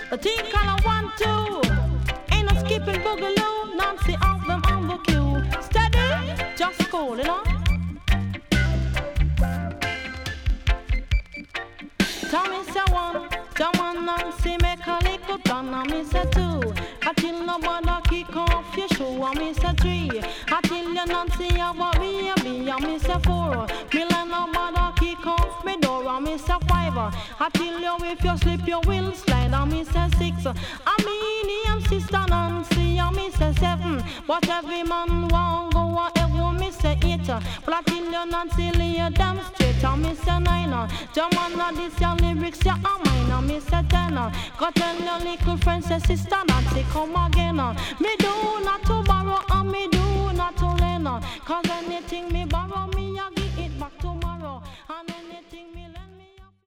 The thing kind of 1, 2. Ain't no skipping boogaloo. Nancy of them on the queue. Steady, just cool, you know. Tommy say 1, John Nancy make a little plan. And me say 2. Until nobody kick off your shoe. And me say 3. Until you Nancy have a baby. And me say 4. Me let nobody kick off me door. And me say 5. Until you if you slip you will slide. And me say 6. I mean him sister Nancy. And me say 7. But every man won't go wherever me say 8. But until you Nancy lay them straight. And me say 9. Jamana this your lyrics ya are mine. And me say 10. Go tell your little friend say sister Nancy come again. Me do not to borrow and me do not to lend. Cause anything me borrow me I give it back tomorrow. And anything me